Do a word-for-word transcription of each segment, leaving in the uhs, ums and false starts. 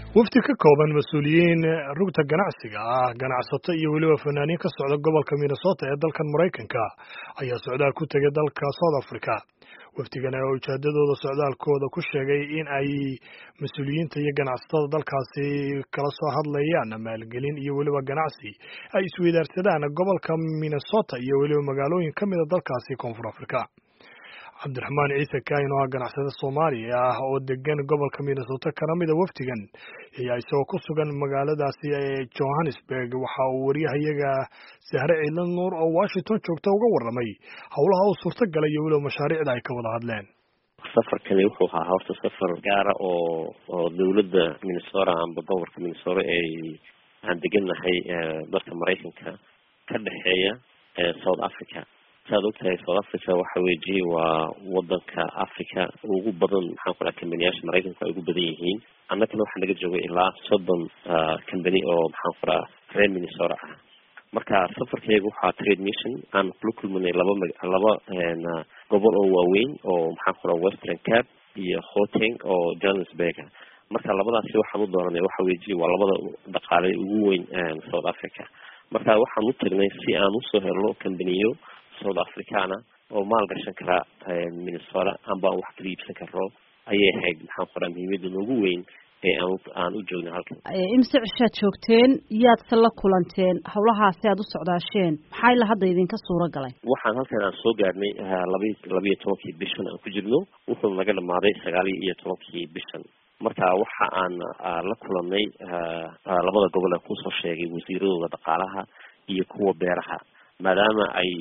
wafdi ka kooban mas-uuliyiin rugta ganacsiga ah ganacsato iyo weliba fanaaniin ka socda gobolka Minnesota ee dalkan Maraykanka ayaa socdaal ku tegay dalka South Africa. wafdigan ayaa ujeedadooda socdaalkooda ku sheegay in ay mas-uuliyiinta iyo ganacsatada dalkaasi kala soo hadlayaan maalgelin iyo weliba ganacsi ay isweydaarsadaan gobolka Minnesota iyo weliba magaalooyin ka mid ah dalkaasi Koonfur Afrika. cabdiraxmaan ciise kaahin oo ah ganacsade Soomaali ah oo degan gobolka Minnesota kana mid ah wafdigan ayaa isagoo ku sugan magaaladaasi ee Johannesburg waxa uu wariyahayaga Sahre Ciidan Nuur oo Washington joogta uga warramay howlaha uu suurtagalay iyo weliba mashaariicda ay ka wada hadleen. safarkani wuxuu ahaa horta safar gaara oo oo dowladda Minnesota amba gobolka Minnesota ay aan deganahay dalka Maraykanka ka dhaxeeya South Africa. saad ogtahay South Africa waxa weeye waa wadanka Africa ugu badan maxaa ku dhaca kambaniyasha Maraykanka ay ugu badan yihiin annagana waxaa naga joogay ilaa soddon company oo maxaa ku dhaca reer Minnesota ah. marka safarkaygu waxaa trade mission aan ku kulmanay laba laba gobol oo waaweyn oo maxaa ku dhaca Western Cape iyo Gauteng oo Johannesburg. marka labadaasi waxaan u dooranay waxa weeye waa labada dhaqaale ugu weyn South Africa. marka waxaan u tagnay si aan u soo helno companiyo South Africana oo maal gashan kara Minnesota amba wax ka iibsan karo ayay ahayd maxaa ku dhaca muhiimada ugu weyn ee aan aan u joogno halkan. imse cishaad joogteen yaad la kulanteen howlahaasi aad u socdaasheen maxay la hadda idinka suura galay? waxaan halkan aan soo gaarnay laba iyo tobankii bishan aan ku jirno wuxuu naga dhamaaday sagaal iyo tobankii bishan. marka waxa aan la kulanay labada gobol ee ku soo sheegay wasiiradooda dhaqaalaha iyo kuwa beeraha maadaama ay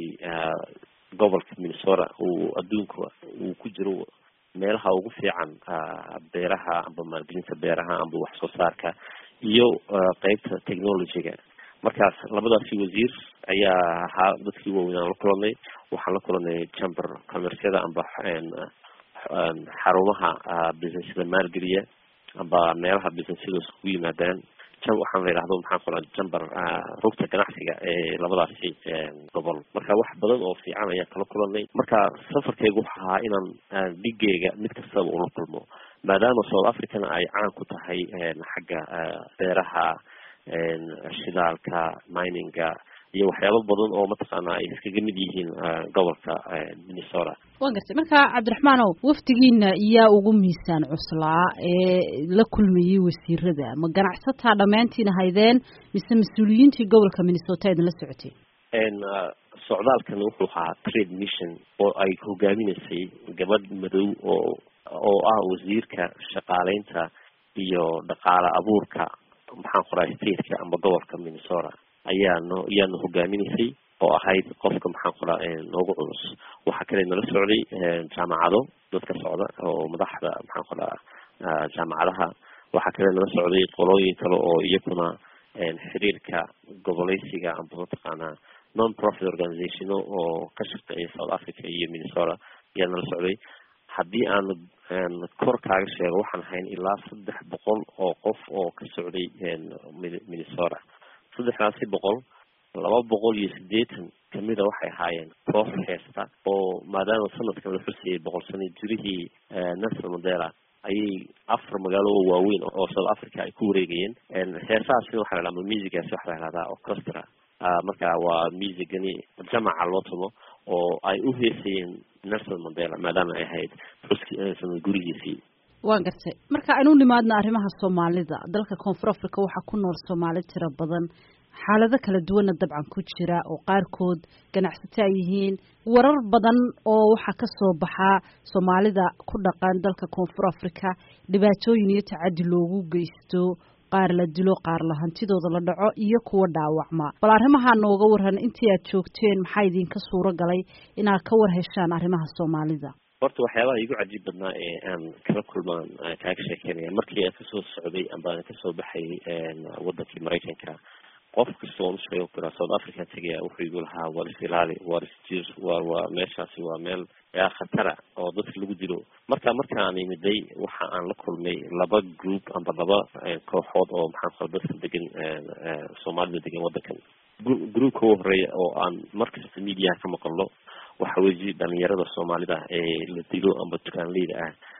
gobolka Minnesota uu adduunka uu ku jiro meelaha ugu fiican beeraha amba maalgelinta beeraha amba wax soo saarka iyo qaybta technology-ga. markaas labadaasi wasiir ayaa ahaa dadkii waaweyn la kulanay. waxaan la kulanay chamber commerce-yada amba xarumaha business-da maalgeliya amba meelaha business-yada isku yimaadaan jam waxaan la yiraahdo maxaa qoran chamber rugta ganacsiga ee labadaasi gobol. marka wax badan oo fiican ayaa kala kulanay. marka safarkaygu waxa ahaa inaan dhigayga mid kasta oo la kulmo maadaama South Africa ay caan ku tahay xagga beeraha shidaalka mining-ga iyo waxyaabo badan oo mataqaana ay iskaga mid yihiin gobolka Minnesota. waan gartay marka cabdiraxmaan oo wafdigiina iyaa ugu miisaan cuslaa ee la kulmayay wasiirada ma ganacsataa dhamaantiin haydeen mise mas'uuliyiintii gobolka Minnesota ee la socotay? een socdaalkan wuxuu ahaa trade mission oo ay hogaaminaysay gabadh madow oo oo ah wasiirka shaqaaleynta iyo dhaqaale abuurka maxaan qoray state-ka amba gobolka Minnesota ayaanu ayaanu hogaaminaysay oo ahayd qofka maxaan qoraa noogu culus. waxa kale nala socday jaamacado dadka socda oo madaxda maxaan qoraa jaamacadaha. waxa kale nala socday qolooyin kale oo iyaguna xiriirka goboleysiga amba mataqaana non profit organization oo ka shaqeeya South Africa iyo Minnesota ayaa nala socday. haddii aan kor kaaga sheego waxaan hayn ilaa saddex boqol oo qof oo ka socday Minnesota. saddexdaasi boqol laba boqol iyo siddeetan kamida waxay ahaayeen koox heesta oo maadaama sanadkan la xusayay boqol sano jirihii Nelson Mandela ayay afar magaalo oo waaweyn oo South Africa ay ku wareegayeen. heesaasina waxaa la dhamaa musicaasi waxaa la yidhahdaa orchestra. marka waa musicani jamaca loo tumo oo ay u heesayeen Nelson Mandela maadaama ay ahayd xuskii gurigiisii. waan gartay marka aynu nimaadna arrimaha Soomaalida dalka Koonfur Afrika waxa ku nool Soomaali tiro badan xaalado kala duwan dabcan ku jira oo qaarkood ganacsato ay yihiin. warar badan oo waxa ka soo baxa Soomaalida ku dhaqan dalka Koonfur Afrika dhibaatooyin iyo tacaddi loogu geysto qaar la dilo qaar la hantidooda la dhaco iyo kuwa dhaawacma. bal arrimaha nooga waran intii aad joogteen maxay idinka suura galay inaad ka war heshaan arrimaha Soomaalida? horta waxyaabaha igu cajiib badnaa ee aan kala kulmaan kaaga sheekeynaya markii aan kasoo socday amba aan kasoo baxay wadankii Maraykanka qof kasta oo sheego kara South Africa tagaya wuxuu igu lahaa war istilaali war isjir war waa meeshaasi waa meel yaa khatara oo dadka lagu dilo. marka marka aan imiday waxa aan la kulmay laba group amba laba kooxood oo maxaan qoray dadka degan Soomaalida degan wadankan. groupka ugu horeeya oo aan markasta media ka maqlo waxa weeye dhalinyarada Soomaalida ee la dilo amba dukaanleyda ah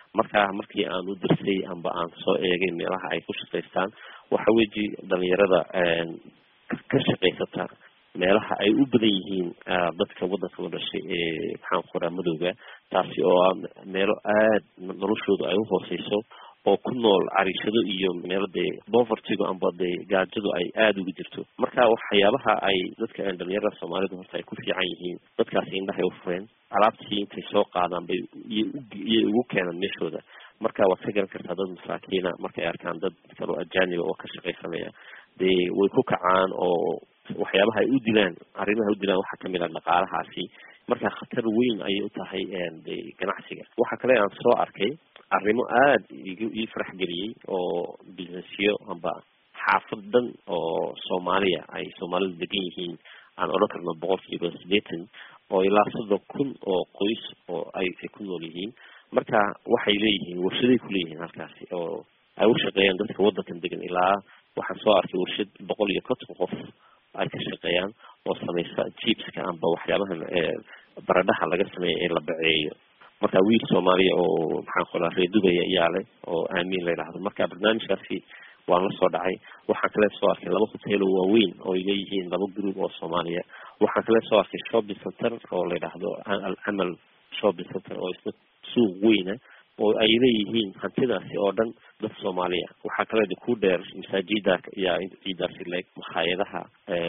marka markii aan u dirsay amba aan soo eegay meelaha ay ku shaqaystaan waxa weji dhalinyarada ka shaqaysata meelaha ay u badan yihiin dadka wadanka u dhashay ee maxaan ku qoraa madowga taasi oo meelo aad noloshooda ay u hooseyso oo ku nool cariishado iyo meelo dee povertyga amba dee gaajadu ay aada ugu jirto marka waxyaabaha ay dadka dhalinyarada soomaalida horta ay ku fiican yihiin dadkaasi indhahay u fureen alaabtii intay soo qaadaan bay iyay ugu keenaan meeshooda marka waad ka garan kartaa dad masaakiina markay arkaan dad kaloo ajaaniba oo ka shaqaysanaya dee way ku kacaan oo waxyaabaha ay u dilaan arrimaha u dilaan waxaa kamid ah dhaqaalahaasi marka khatar weyn ayay u tahay de ganacsiga waxa kale aan soo arkay arrimo aada igu ii farax geliyey oo businessyo amba xaafad dhan oo soomaaliya ay soomaalidu degan yihiin aan odhan karno boqolkiiba siddeetan oo ilaa soddon kun oo qoys oo ay ku nool yihiin marka waxay leeyihiin warshaday kuleeyihiin halkaasi oo ay u shaqeeyaan dadka wadankan degan ilaa waxaan soo arkay warshad boqol iyo konton qof ay ka shaqeeyaan oo sameysa jibska amba waxyaabahan baradhaha laga sameeya ee la baceeyo marka wiil soomaaliya oo maxaan qoraa reer dubaya ayaa leh oo aamin la yidhaahdo marka barnaamijkaasi waan la soo dhacay waxaan kale soo arkay laba hotel oo waaweyn oo ay leeyihiin laba group oo soomaaliya waxaan kale soo arkay shopping center oo la yidhaahdo al-amal shopping center oo isna suuq weyna oo ay leeyihiin hantidaasi oo dhan dad soomaaliya waxaa kale ku dheer masaajida yaa ciidaasi leeg makhaayadaha